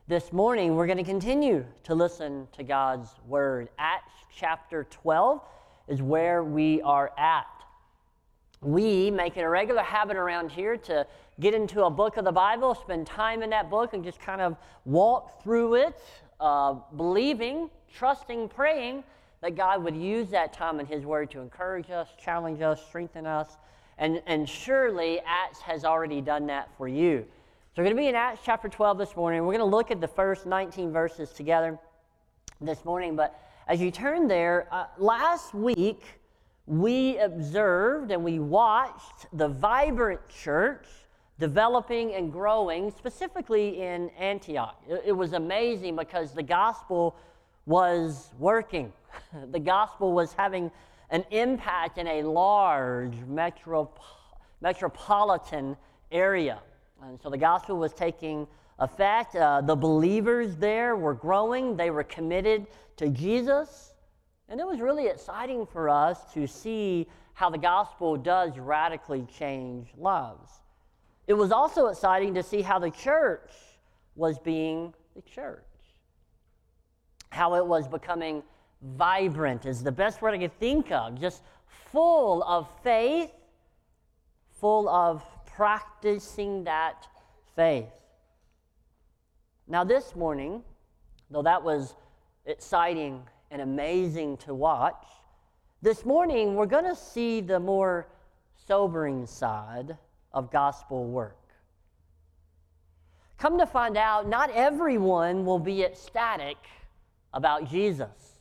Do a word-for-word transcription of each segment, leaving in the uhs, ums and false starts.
This morning, we're going to continue to listen to God's Word. Acts chapter twelve is where we are at. We make it a regular habit around here to get into a book of the Bible, spend time in that book, and just kind of walk through it, uh, believing, trusting, praying that God would use that time in His Word to encourage us, challenge us, strengthen us, and, and surely Acts has already done that for you. So we're going to be in Acts chapter twelve this morning. We're going to look at the first nineteen verses together this morning. But as you turn there, uh, last week we observed and we watched the vibrant church developing and growing, specifically in Antioch. It, it was amazing because the gospel was working. The gospel was having an impact in a large metrop- metropolitan area. And so the gospel was taking effect. Uh, the believers there were growing. They were committed to Jesus. And it was really exciting for us to see how the gospel does radically change lives. It was also exciting to see how the church was being the church. How it was becoming vibrant is the best word I could think of. Just full of faith, full of practicing that faith. Now this morning, though that was exciting and amazing to watch, this morning we're going to see the more sobering side of gospel work. Come to find out, not everyone will be ecstatic about Jesus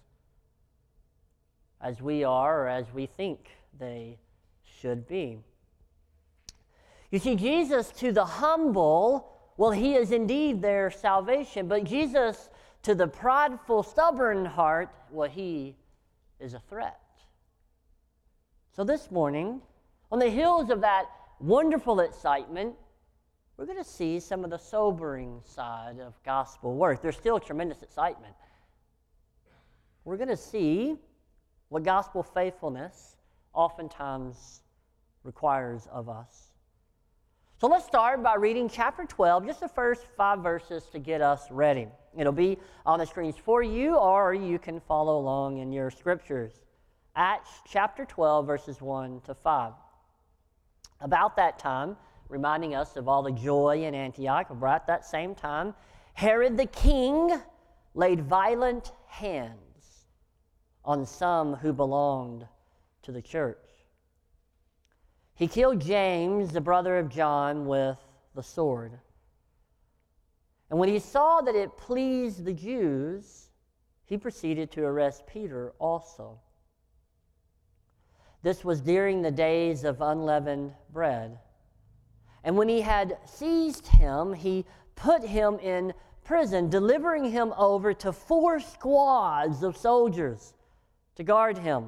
as we are or as we think they should be. You see, Jesus to the humble, well, He is indeed their salvation. But Jesus to the prideful, stubborn heart, well, He is a threat. So this morning, on the heels of that wonderful excitement, we're going to see some of the sobering side of gospel work. There's still tremendous excitement. We're going to see what gospel faithfulness oftentimes requires of us. So let's start by reading chapter twelve, just the first five verses to get us ready. It'll be on the screens for you, or you can follow along in your scriptures. Acts chapter twelve, verses one to five. About that time, reminding us of all the joy in Antioch, about that same time, Herod the king laid violent hands on some who belonged to the church. He killed James, the brother of John, with the sword. And when he saw that it pleased the Jews, he proceeded to arrest Peter also. This was during the days of unleavened bread. And when he had seized him, he put him in prison, delivering him over to four squads of soldiers to guard him,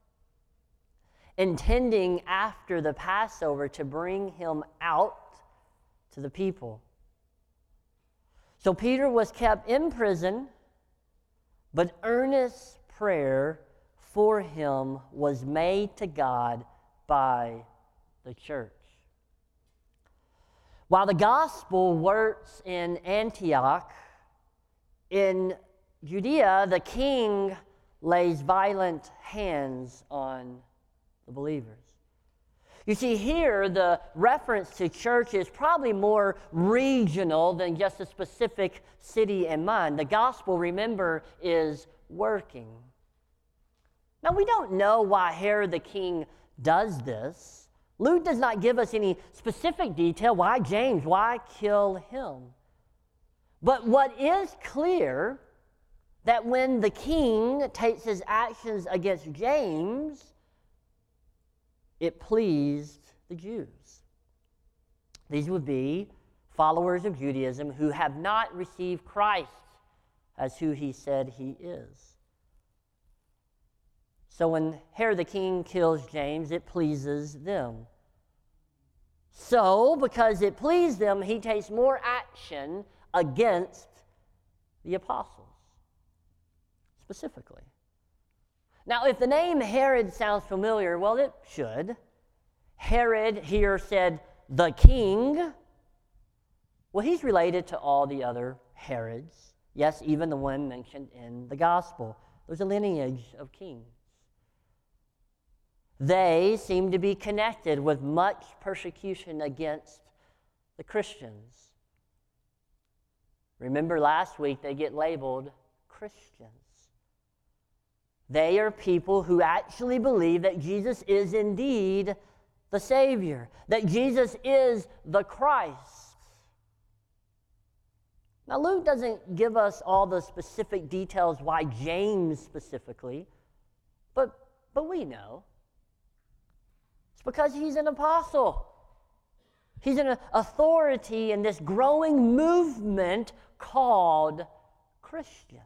intending after the Passover to bring him out to the people. So Peter was kept in prison, but earnest prayer for him was made to God by the church. While the gospel works in Antioch, in Judea, the king lays violent hands on the believers. You see, here the reference to church is probably more regional than just a specific city in mind. The gospel, remember, is working. Now, we don't know why Herod the king does this. Luke does not give us any specific detail. Why James? Why kill him? But what is clear, that when the king takes his actions against James, it pleased the Jews. These would be followers of Judaism who have not received Christ as who he said he is. So when Herod the king kills James, it pleases them. So, because it pleased them, he takes more action against the apostles, specifically. Now, if the name Herod sounds familiar, well, it should. Herod here said the king. Well, he's related to all the other Herods. Yes, even the one mentioned in the gospel. There's a lineage of kings. They seem to be connected with much persecution against the Christians. Remember last week, they get labeled Christians. They are people who actually believe that Jesus is indeed the Savior, that Jesus is the Christ. Now, Luke doesn't give us all the specific details why James specifically, but, but we know. It's because he's an apostle. He's an authority in this growing movement called Christians.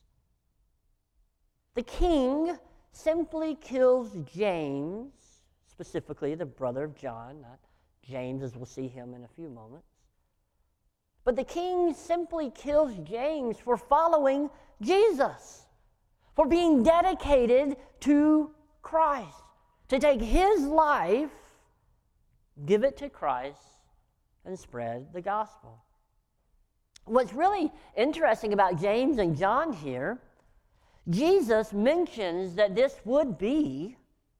The king simply kills James, specifically the brother of John, not James as we'll see him in a few moments. But the king simply kills James for following Jesus, for being dedicated to Christ, to take his life, give it to Christ, and spread the gospel. What's really interesting about James and John here, Jesus mentions that this would be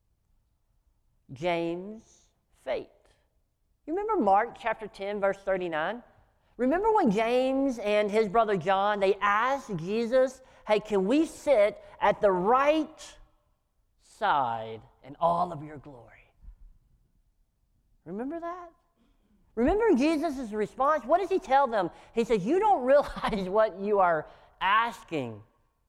James' fate. You remember Mark chapter ten, verse thirty-nine? Remember when James and his brother John, they asked Jesus, hey, can we sit at the right side in all of your glory? Remember that? Remember Jesus' response? What does he tell them? He says, you don't realize what you are asking.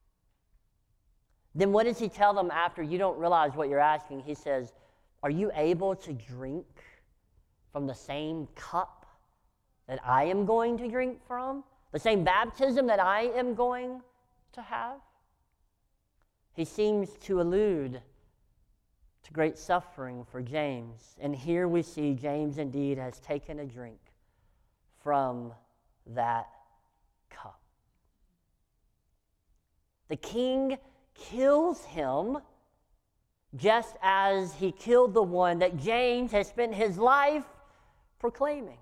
Then what does he tell them after you don't realize what you're asking? He says, are you able to drink from the same cup that I am going to drink from? The same baptism that I am going to have? He seems to allude to great suffering for James. And here we see James indeed has taken a drink from that cup. The king kills him just as he killed the one that James has spent his life proclaiming.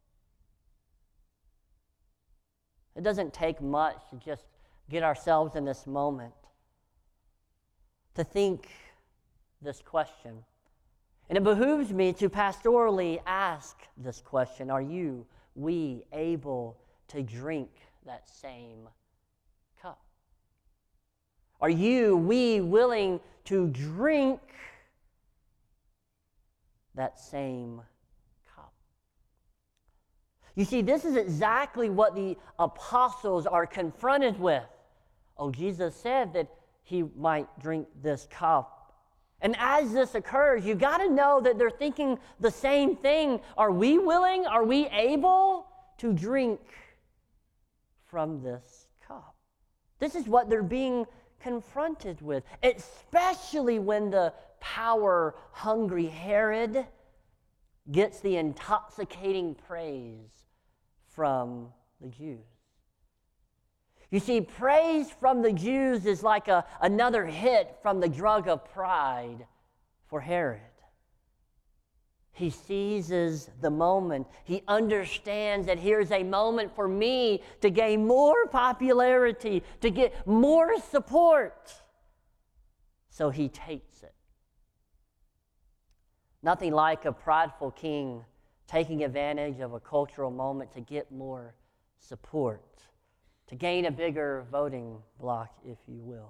It doesn't take much to just get ourselves in this moment to think this question. And it behooves me to pastorally ask this question: are you, we, able to drink that same cup? Are you, we, willing to drink that same cup? You see, this is exactly what the apostles are confronted with. Oh, Jesus said that he might drink this cup. And as this occurs, you got to know that they're thinking the same thing. Are we willing? Are we able to drink from this cup? This is what they're being confronted with, especially when the power-hungry Herod gets the intoxicating praise from the Jews. You see, praise from the Jews is like a, another hit from the drug of pride for Herod. He seizes the moment. He understands that here's a moment for me to gain more popularity, to get more support. So he takes it. Nothing like a prideful king taking advantage of a cultural moment to get more support, to gain a bigger voting block, if you will.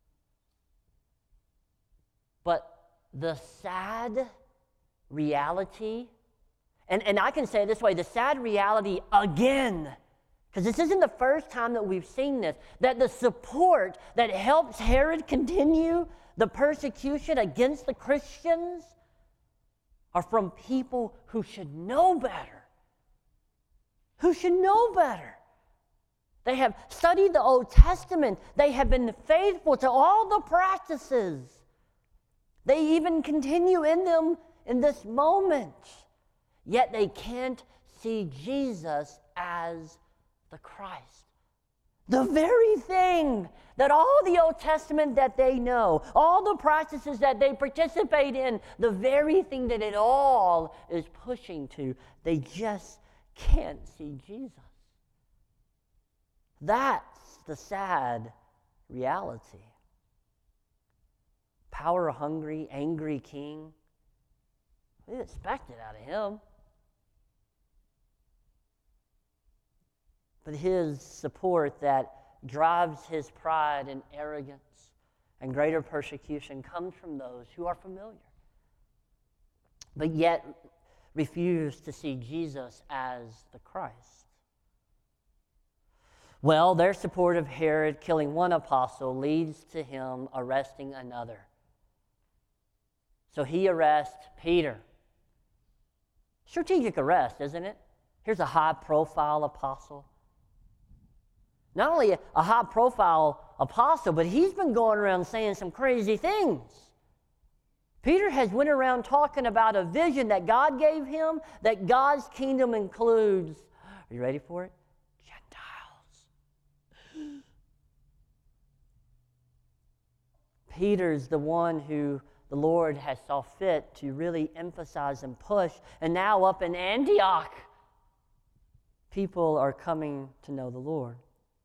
But the sad reality, and, and I can say it this way, the sad reality again, because this isn't the first time that we've seen this, that the support that helps Herod continue the persecution against the Christians are from people who should know better. Who should know better. They have studied the Old Testament. They have been faithful to all the practices. They even continue in them in this moment. Yet they can't see Jesus as the Christ. The very thing that all the Old Testament that they know, all the practices that they participate in, the very thing that it all is pushing to, they just can't see Jesus. That's the sad reality. Power-hungry, angry king. We didn't expect it out of him. But his support that drives his pride and arrogance and greater persecution comes from those who are familiar, but yet refuse to see Jesus as the Christ. Well, their support of Herod killing one apostle leads to him arresting another. So he arrests Peter. Strategic arrest, isn't it? Here's a high-profile apostle. Not only a high-profile apostle, but he's been going around saying some crazy things. Peter has went around talking about a vision that God gave him, that God's kingdom includes, are you ready for it? Gentiles. Peter's the one who the Lord has saw fit to really emphasize and push. And now up in Antioch, people are coming to know the Lord.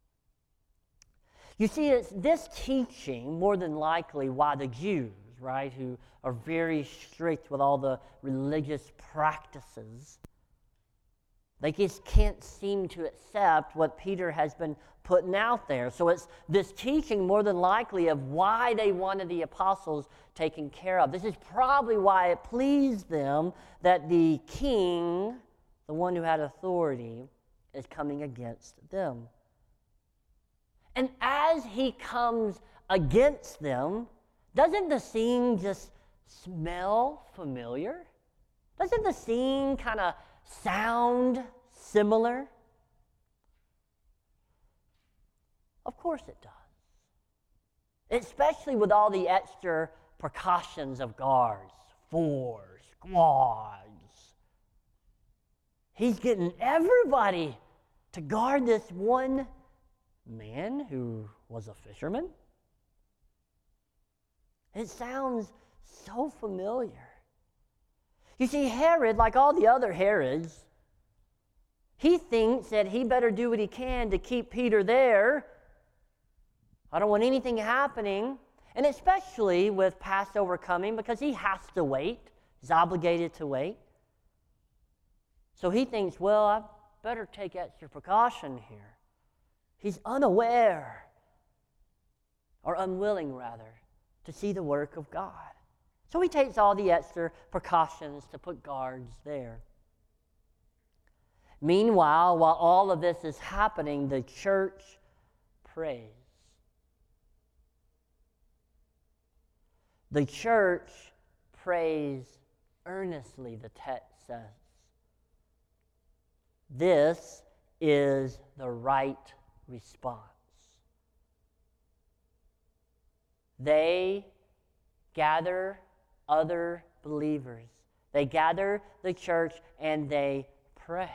You see, it's this teaching, more than likely, why the Jews, right, who are very strict with all the religious practices, they just can't seem to accept what Peter has been putting out there. So it's this teaching, more than likely, of why they wanted the apostles taken care of. This is probably why it pleased them that the king, the one who had authority, is coming against them. And as he comes against them, doesn't the scene just smell familiar? Doesn't the scene kind of sound similar? Of course it does. Especially with all the extra precautions of guards, fours, squads. He's getting everybody to guard this one man who was a fisherman. It sounds so familiar. You see, Herod, like all the other Herods, he thinks that he better do what he can to keep Peter there. I don't want anything happening. And especially with Passover coming, because he has to wait. He's obligated to wait. So he thinks, well, I better take extra precaution here. He's unaware, or unwilling rather, to see the work of God. So he takes all the extra precautions to put guards there. Meanwhile, while all of this is happening, the church prays. The church prays earnestly, the text says. This is the right response. They gather other believers. They gather the church and they pray.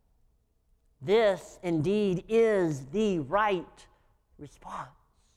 This indeed is the right response.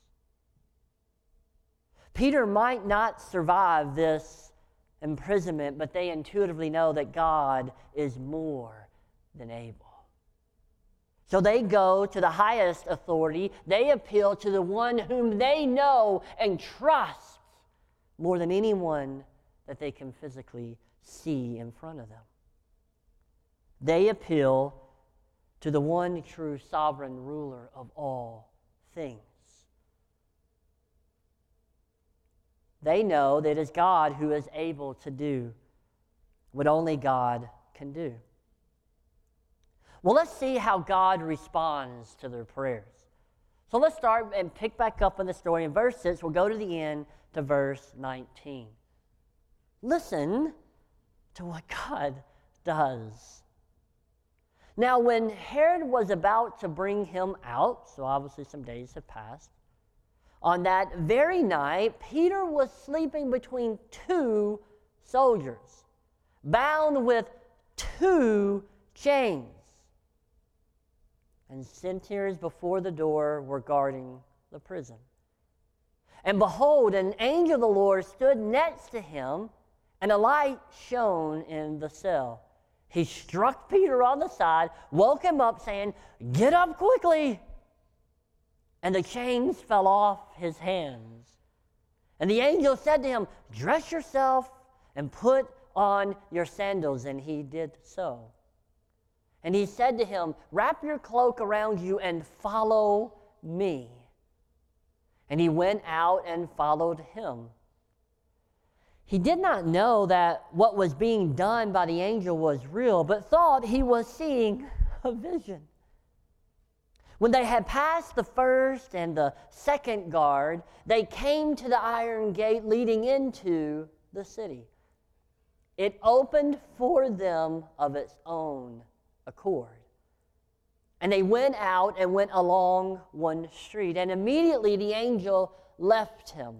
Peter might not survive this imprisonment, but they intuitively know that God is more than able. So they go to the highest authority. They appeal to the one whom they know and trust more than anyone that they can physically see in front of them. They appeal to the one true sovereign ruler of all things. They know that it is God who is able to do what only God can do. Well, let's see how God responds to their prayers. So let's start and pick back up in the story in verse six. We'll go to the end to verse nineteen. Listen to what God does. Now, when Herod was about to bring him out, so obviously some days have passed, on that very night, Peter was sleeping between two soldiers, bound with two chains. And sentries before the door were guarding the prison. And behold, an angel of the Lord stood next to him, and a light shone in the cell. He struck Peter on the side, woke him up, saying, "Get up quickly." and the chains fell off his hands. And the angel said to him, "Dress yourself and put on your sandals." And he did so. And he said to him, "Wrap your cloak around you and follow me." And he went out and followed him. He did not know that what was being done by the angel was real, but thought he was seeing a vision. When they had passed the first and the second guard, they came to the iron gate leading into the city. It opened for them of its own accord. And they went out and went along one street, and immediately the angel left him.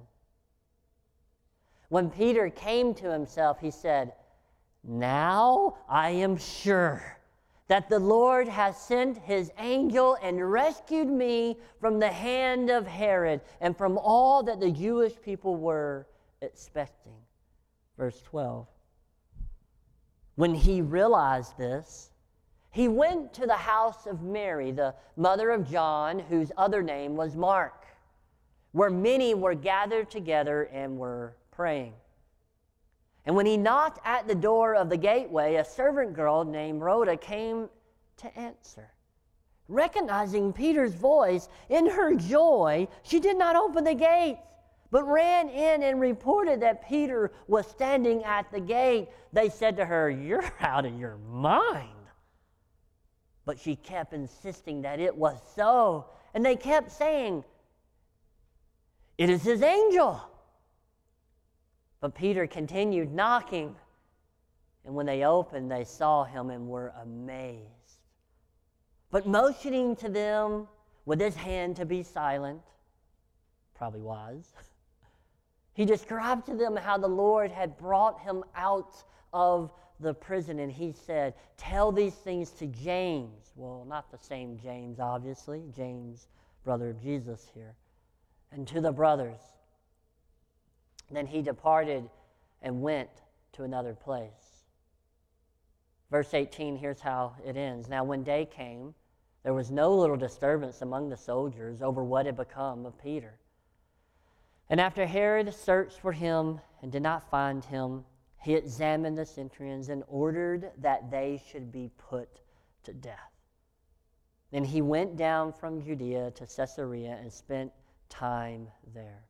When Peter came to himself, he said, "Now I am sure that the Lord has sent his angel and rescued me from the hand of Herod and from all that the Jewish people were expecting." Verse twelve. When he realized this, he went to the house of Mary, the mother of John, whose other name was Mark, where many were gathered together and were praying. And when he knocked at the door of the gateway, a servant girl named Rhoda came to answer. Recognizing Peter's voice, in her joy, she did not open the gates, but ran in and reported that Peter was standing at the gate. They said to her, "You're out of your mind." But she kept insisting that it was so. And they kept saying, "It is his angel." But Peter continued knocking. And when they opened, they saw him and were amazed. But motioning to them with his hand to be silent, probably was, he described to them how the Lord had brought him out of the prison. And he said, "Tell these things to James." Well, not the same James, obviously. James, brother of Jesus here. "And to the brothers." Then he departed and went to another place. Verse eighteen, here's how it ends. Now when day came, there was no little disturbance among the soldiers over what had become of Peter. And after Herod searched for him and did not find him, he examined the centurions and ordered that they should be put to death. Then he went down from Judea to Caesarea and spent time there.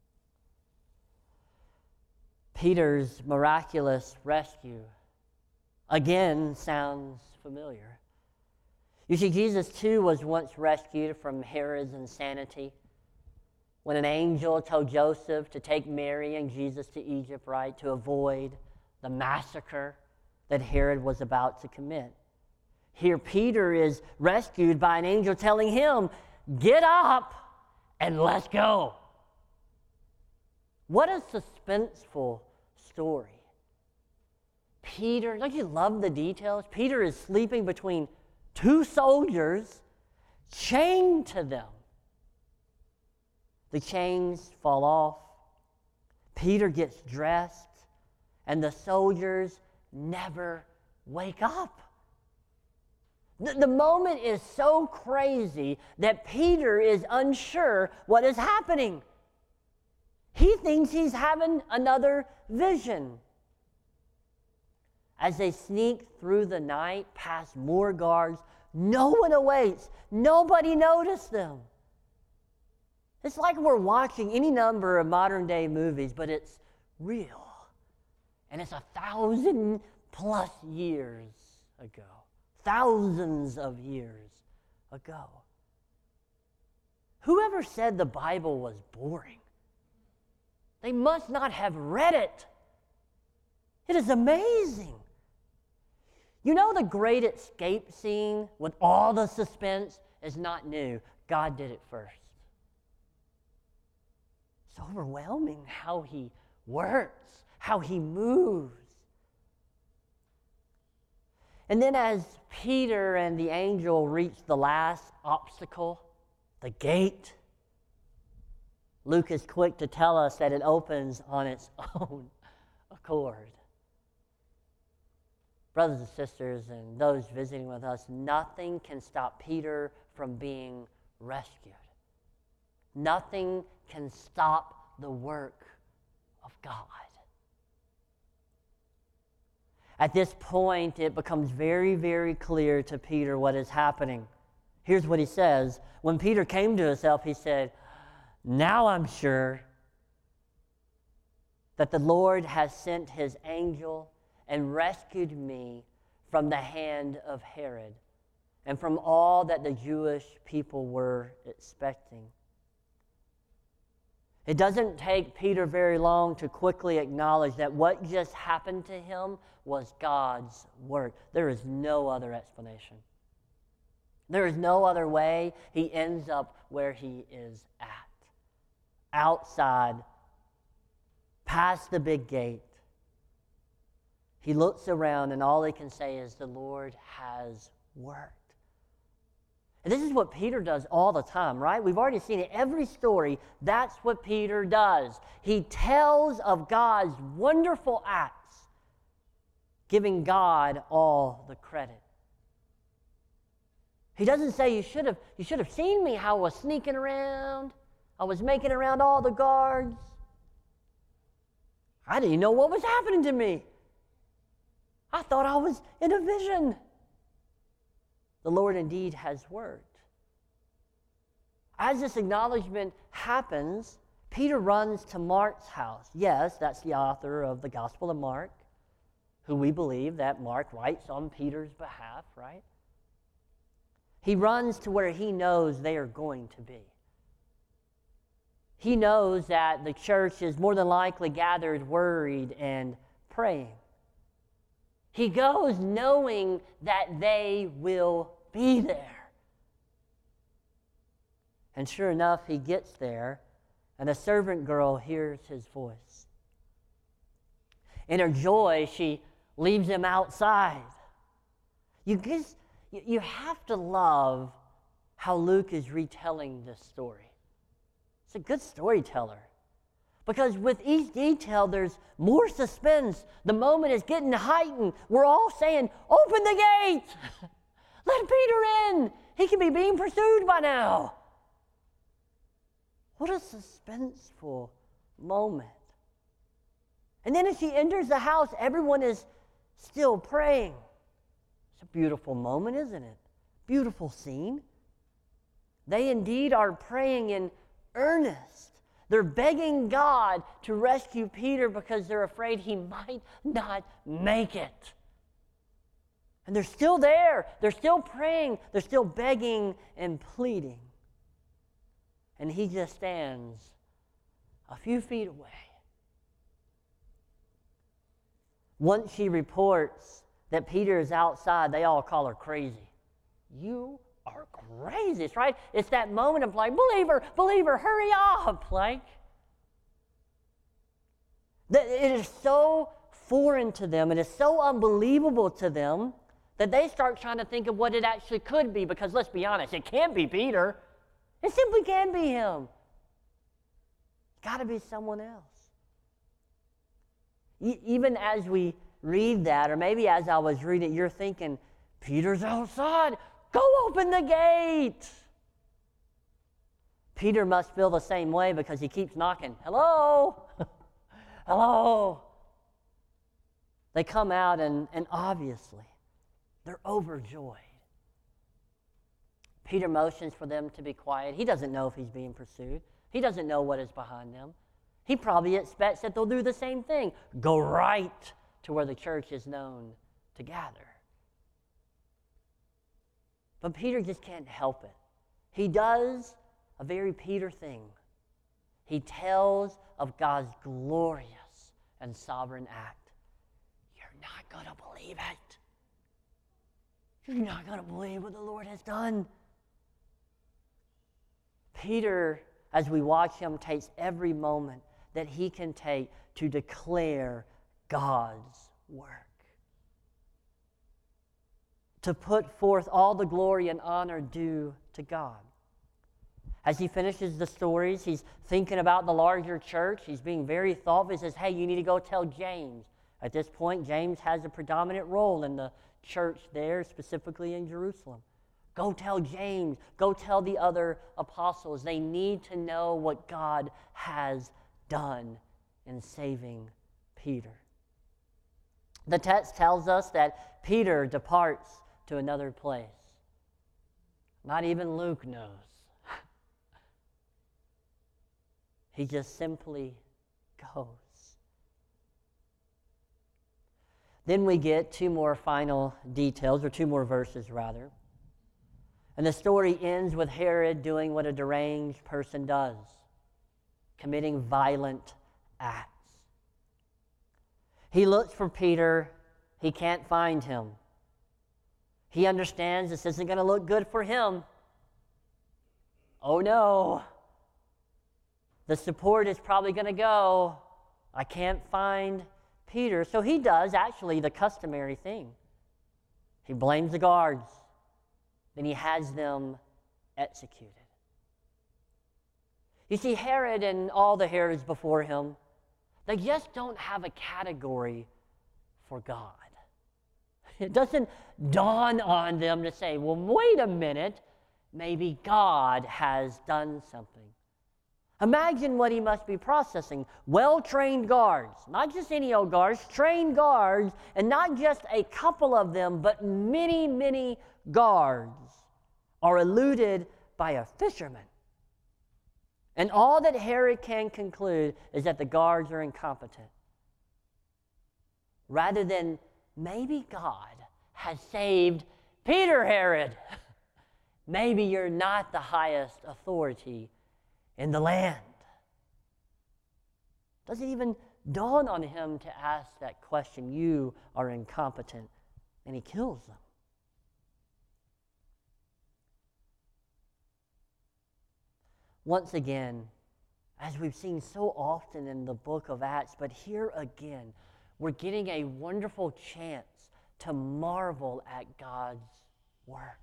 Peter's miraculous rescue again sounds familiar. You see, Jesus too was once rescued from Herod's insanity when an angel told Joseph to take Mary and Jesus to Egypt, right, to avoid the massacre that Herod was about to commit. Here Peter is rescued by an angel telling him, "Get up and let's go." What a suspenseful story. Peter, don't you love the details? Peter is sleeping between two soldiers chained to them. The chains fall off. Peter gets dressed, and the soldiers never wake up. The, the moment is so crazy that Peter is unsure what is happening. He thinks he's having another vision. As they sneak through the night past more guards, no one awaits. Nobody noticed them. It's like we're watching any number of modern day movies, but it's real. And it's a thousand plus years ago. Thousands of years ago. Whoever said the Bible was boring? They must not have read it. It is amazing. You know, the great escape scene with all the suspense is not new. God did it first. It's overwhelming how he works, how he moves. And then as Peter and the angel reach the last obstacle, the gate, Luke is quick to tell us that it opens on its own accord. Brothers and sisters, and those visiting with us, nothing can stop Peter from being rescued. Nothing can stop the work of God. At this point, it becomes very, very clear to Peter what is happening. Here's what he says. When Peter came to himself, he said, "Now I'm sure that the Lord has sent his angel and rescued me from the hand of Herod and from all that the Jewish people were expecting." It doesn't take Peter very long to quickly acknowledge that what just happened to him was God's work. There is no other explanation. There is no other way he ends up where he is at. Outside, past the big gate, he looks around and all he can say is, "The Lord has worked." And this is what Peter does all the time, right? We've already seen it. Every story, that's what Peter does. He tells of God's wonderful acts, giving God all the credit. He doesn't say, you should have, you should have seen me how I was sneaking around. I was making around all the guards. I didn't know what was happening to me. I thought I was in a vision. The Lord indeed has worked. As this acknowledgement happens, Peter runs to Mark's house. Yes, that's the author of the Gospel of Mark, who we believe that Mark writes on Peter's behalf, right? He runs to where he knows they are going to be. He knows that the church is more than likely gathered, worried, and praying. He goes knowing that they will be there. And sure enough, he gets there, and a servant girl hears his voice. In her joy, she leaves him outside. You just, you have to love how Luke is retelling this story. It's a good storyteller. Because with each detail, there's more suspense. The moment is getting heightened. We're all saying, "Open the gate! Let Peter in! He can be being pursued by now." What a suspenseful moment. And then as she enters the house, everyone is still praying. It's a beautiful moment, isn't it? Beautiful scene. They indeed are praying in earnest. They're begging God to rescue Peter because they're afraid he might not make it. And they're still there. They're still praying. They're still begging and pleading. And he just stands a few feet away. Once she reports that Peter is outside, they all call her crazy. You are crazy, right? It's that moment of like, believer, believer, hurry up, like. It is so foreign to them, it is so unbelievable to them that they start trying to think of what it actually could be, because let's be honest, it can't be Peter. It simply can't be him. It's got to be someone else. E- even as we read that, or maybe as I was reading it, you're thinking, Peter's outside. Go open the gate. Peter must feel the same way because he keeps knocking. Hello? Hello? They come out and, and obviously they're overjoyed. Peter motions for them to be quiet. He doesn't know if he's being pursued. He doesn't know what is behind them. He probably expects that they'll do the same thing. Go right to where the church is known to gather. But Peter just can't help it. He does a very Peter thing. He tells of God's glorious and sovereign act. You're not going to believe it. You're not going to believe what the Lord has done. Peter, as we watch him, takes every moment that he can take to declare God's work. To put forth all the glory and honor due to God. As he finishes the stories, he's thinking about the larger church. He's being very thoughtful. He says, hey, you need to go tell James. At this point, James has a predominant role in the church there, specifically in Jerusalem. Go tell James. Go tell the other apostles. They need to know what God has done in saving Peter. The text tells us that Peter departs to another place. Not even Luke knows. He just simply goes. Then we get two more final details, or two more verses rather. And the story ends with Herod doing what a deranged person does, committing violent acts. He looks for Peter. He can't find him. He understands this isn't going to look good for him. Oh no. The support is probably going to go. I can't find Peter. So he does actually the customary thing. He blames the guards. Then he has them executed. You see, Herod and all the Herods before him, they just don't have a category for God. It doesn't dawn on them to say, well, wait a minute, maybe God has done something. Imagine what he must be processing. Well-trained guards, not just any old guards, trained guards, and not just a couple of them, but many, many guards are eluded by a fisherman. And all that Herod can conclude is that the guards are incompetent. Rather than maybe God has saved Peter, Herod. Maybe you're not the highest authority in the land. Doesn't even dawn on him to ask that question. You are incompetent. And he kills them. Once again, as we've seen so often in the book of Acts, but here again, we're getting a wonderful chance to marvel at God's work.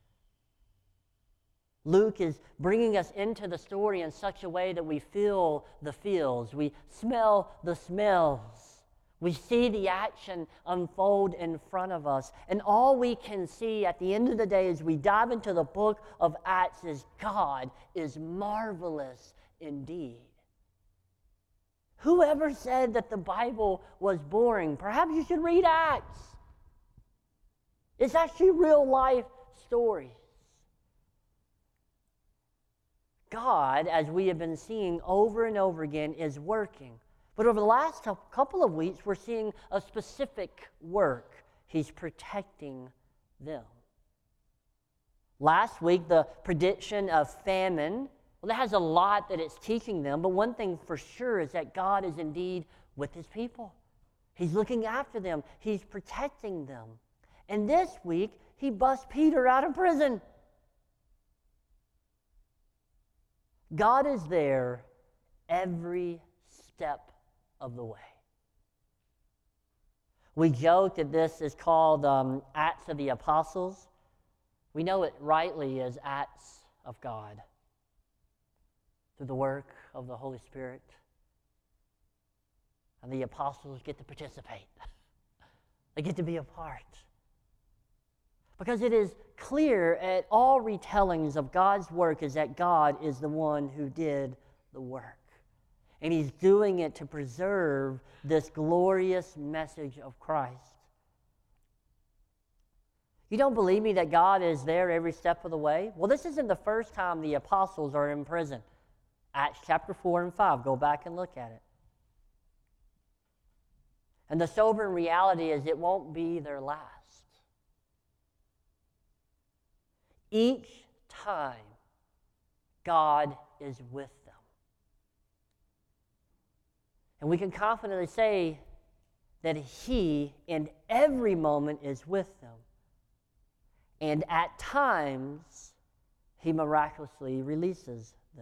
Luke is bringing us into the story in such a way that we feel the feels, we smell the smells, we see the action unfold in front of us, and all we can see at the end of the day as we dive into the book of Acts is God is marvelous indeed. Whoever said that the Bible was boring? Perhaps you should read Acts. It's actually real life stories. God, as we have been seeing over and over again, is working. But over the last couple of weeks, we're seeing a specific work. He's protecting them. Last week, the prediction of famine, well, that has a lot that it's teaching them, but one thing for sure is that God is indeed with his people. He's looking after them. He's protecting them. And this week, he busts Peter out of prison. God is there every step of the way. We joke that this is called um, Acts of the Apostles. We know it rightly as Acts of God. Through the work of the Holy Spirit. And the apostles get to participate. They get to be a part. Because it is clear at all retellings of God's work is that God is the one who did the work. And he's doing it to preserve this glorious message of Christ. You don't believe me that God is there every step of the way? Well, this isn't the first time the apostles are in prison. Acts chapter four and five. Go back and look at it. And the sobering reality is it won't be their last. Each time, God is with them. And we can confidently say that he, in every moment, is with them. And at times, he miraculously releases them.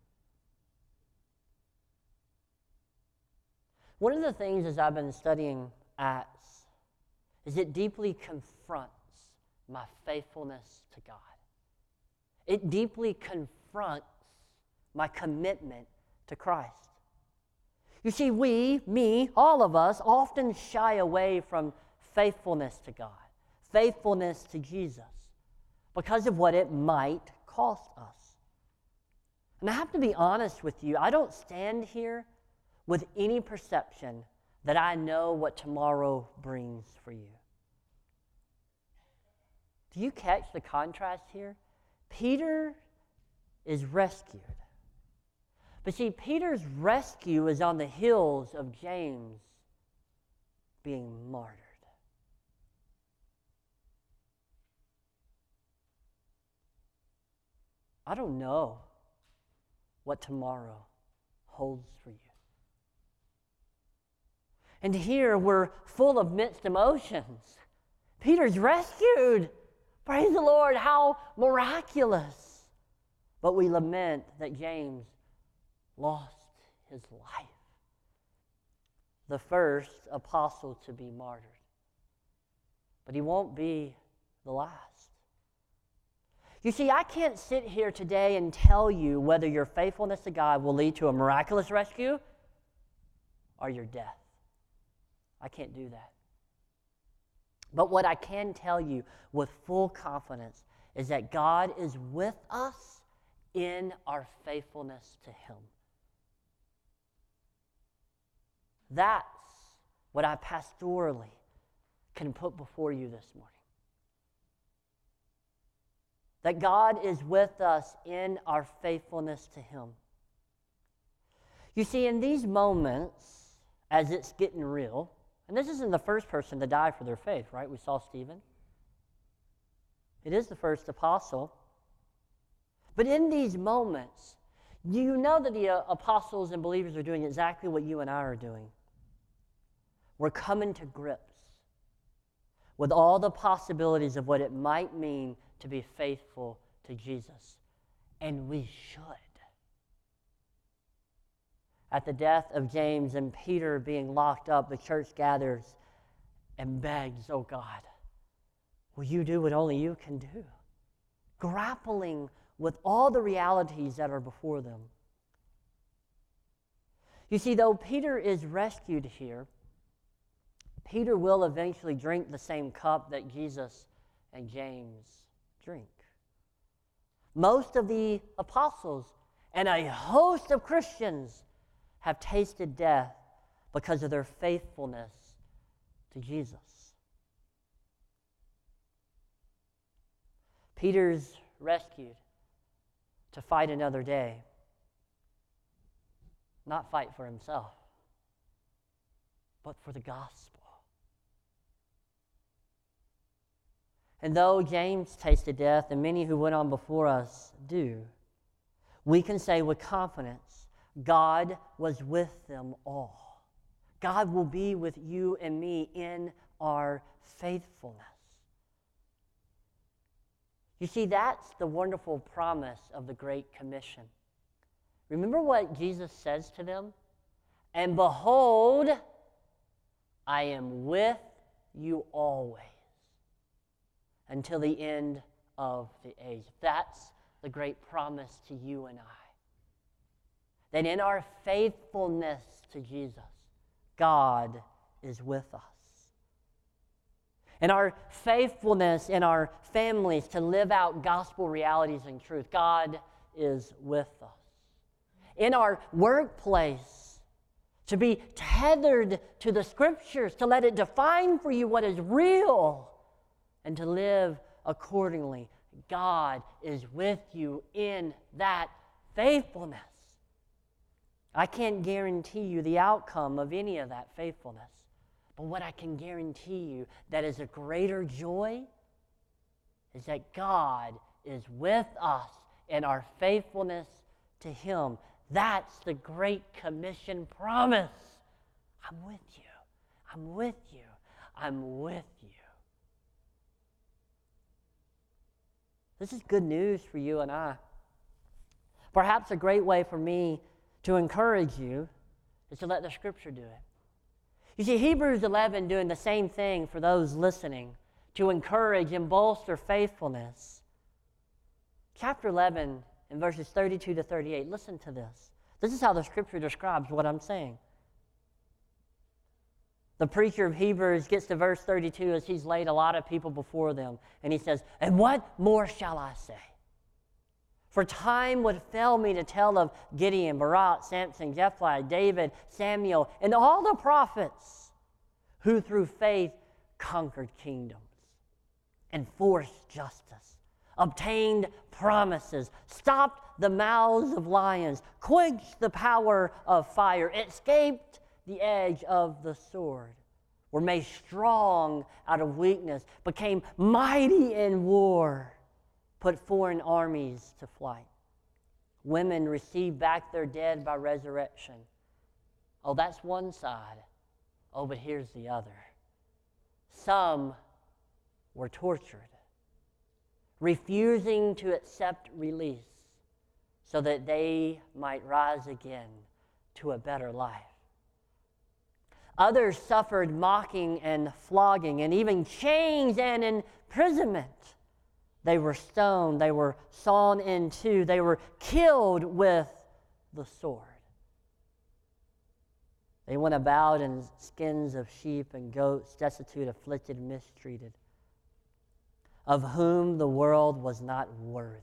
One of the things as I've been studying Acts is it deeply confronts my faithfulness to God. It deeply confronts my commitment to Christ. You see, we, me, all of us, often shy away from faithfulness to God, faithfulness to Jesus. because of what it might cost us. And I have to be honest with you, I don't stand here with any perception that I know what tomorrow brings for you. Do you catch the contrast here? Peter is rescued. But see, Peter's rescue is on the heels of James being martyred. I don't know what tomorrow holds for you. And here we're full of mixed emotions. Peter's rescued. Praise the Lord, how miraculous. But we lament that James lost his life. The first apostle to be martyred. But he won't be the last. You see, I can't sit here today and tell you whether your faithfulness to God will lead to a miraculous rescue or your death. I can't do that. But what I can tell you with full confidence is that God is with us in our faithfulness to Him. That's what I pastorally can put before you this morning. That God is with us in our faithfulness to Him. You see, in these moments, as it's getting real, and this isn't the first person to die for their faith, right? We saw Stephen. It is the first apostle. But in these moments, you know that the uh, apostles and believers are doing exactly what you and I are doing. We're coming to grips with all the possibilities of what it might mean to be faithful to Jesus. And we should. At the death of James and Peter being locked up, the church gathers and begs, oh God, will you do what only you can do? Grappling with all the realities that are before them. You see, though Peter is rescued here, Peter will eventually drink the same cup that Jesus and James drink. Most of the apostles and a host of Christians have tasted death because of their faithfulness to Jesus. Peter's rescued to fight another day, not fight for himself, but for the gospel. And though James tasted death, and many who went on before us do, we can say with confidence, God was with them all. God will be with you and me in our faithfulness. You see, that's the wonderful promise of the Great Commission. Remember what Jesus says to them? And behold, I am with you always until the end of the age. That's the great promise to you and I. That in our faithfulness to Jesus, God is with us. In our faithfulness in our families to live out gospel realities and truth, God is with us. In our workplace, to be tethered to the Scriptures, to let it define for you what is real, and to live accordingly, God is with you in that faithfulness. I can't guarantee you the outcome of any of that faithfulness. But what I can guarantee you that is a greater joy is that God is with us in our faithfulness to Him. That's the Great Commission promise. I'm with you. I'm with you. I'm with you. This is good news for you and I. Perhaps a great way for me to encourage you is to let the Scripture do it. You see, Hebrews eleven doing the same thing for those listening, to encourage and bolster faithfulness. Chapter eleven, in verses thirty-two to thirty-eight, listen to this. This is how the Scripture describes what I'm saying. The preacher of Hebrews gets to verse thirty-two as he's laid a lot of people before them. And he says, "And what more shall I say? For time would fail me to tell of Gideon, Barak, Samson, Jephthah, David, Samuel, and all the prophets who through faith conquered kingdoms, enforced justice, obtained promises, stopped the mouths of lions, quenched the power of fire, escaped the edge of the sword, were made strong out of weakness, became mighty in war, put foreign armies to flight. Women received back their dead by resurrection." Oh, that's one side. Oh, but here's the other. Some were tortured, refusing to accept release so that they might rise again to a better life. Others suffered mocking and flogging and even chains and imprisonment. They were stoned, they were sawn in two, they were killed with the sword. They went about in skins of sheep and goats, destitute, afflicted, mistreated, of whom the world was not worthy.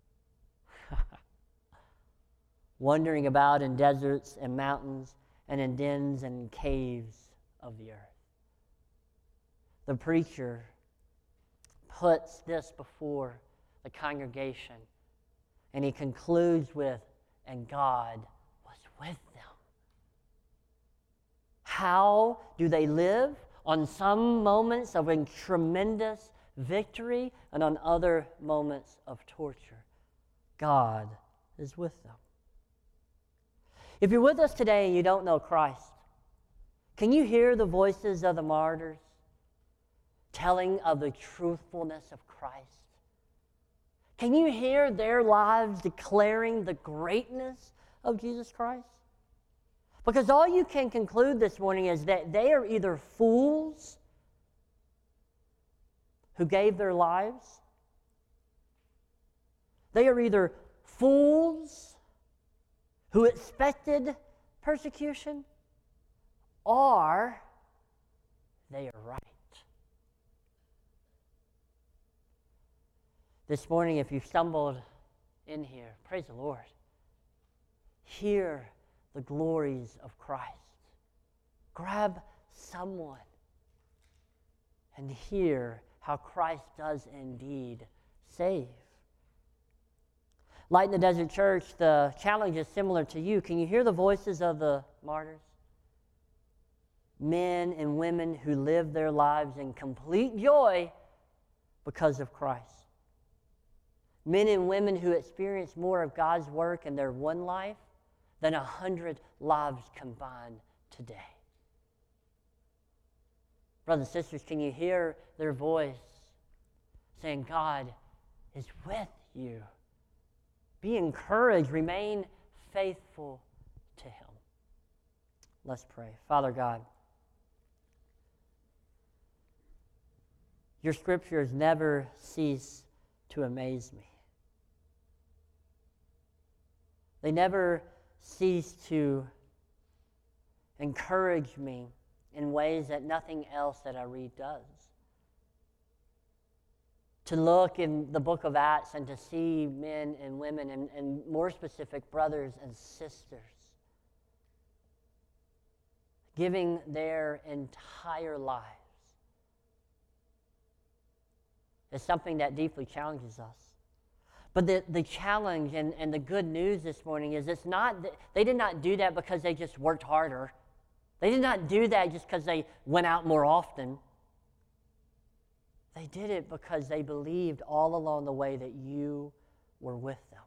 Wandering about in deserts and mountains and in dens and caves of the earth. The preacher puts this before the congregation, and he concludes with, "And God was with them." How do they live? On some moments of a tremendous victory and on other moments of torture. God is with them. If you're with us today and you don't know Christ, can you hear the voices of the martyrs telling of the truthfulness of Christ? Can you hear their lives declaring the greatness of Jesus Christ? Because all you can conclude this morning is that they are either fools who gave their lives, they are either fools who expected persecution, or they are right. This morning, if you stumbled in here, praise the Lord. Hear the glories of Christ. Grab someone and hear how Christ does indeed save. Light in the Desert Church, the challenge is similar to you. Can you hear the voices of the martyrs? Men and women who live their lives in complete joy because of Christ. Men and women who experience more of God's work in their one life than a hundred lives combined today. Brothers and sisters, can you hear their voice saying, God is with you? Be encouraged. Remain faithful to Him. Let's pray. Father God, your scriptures never cease to amaze me. They never cease to encourage me in ways that nothing else that I read does. To look in the book of Acts and to see men and women, and, and more specific, brothers and sisters, giving their entire lives is something that deeply challenges us. But the, the challenge and, and the good news this morning is it's not, they did not do that because they just worked harder. They did not do that just because they went out more often. They did it because they believed all along the way that you were with them.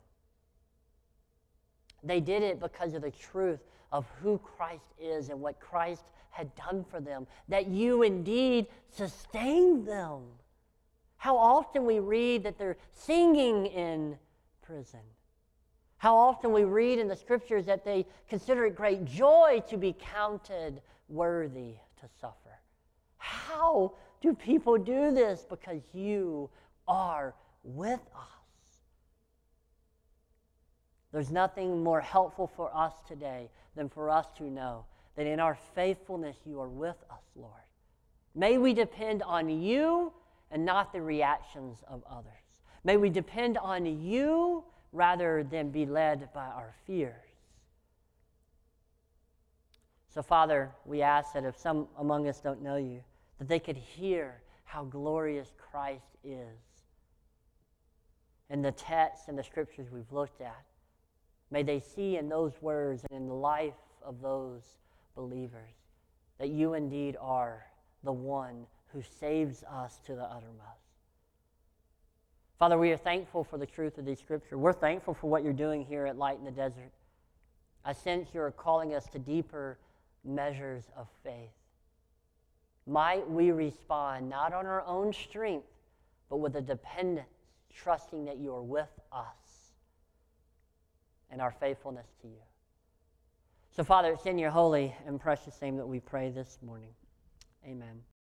They did it because of the truth of who Christ is and what Christ had done for them, that you indeed sustained them. How often we read that they're singing in prison. How often we read in the scriptures that they consider it great joy to be counted worthy to suffer. How do people do this? Because you are with us. There's nothing more helpful for us today than for us to know that in our faithfulness you are with us, Lord. May we depend on you and not the reactions of others. May we depend on you rather than be led by our fears. So, Father, we ask that if some among us don't know you, that they could hear how glorious Christ is. In the texts and the scriptures we've looked at, may they see in those words and in the life of those believers that you indeed are the one who saves us to the uttermost. Father, we are thankful for the truth of these scriptures. We're thankful for what you're doing here at Light in the Desert. I sense you're calling us to deeper measures of faith. Might we respond not on our own strength, but with a dependence, trusting that you are with us and our faithfulness to you. So, Father, it's in your holy and precious name that we pray this morning. Amen.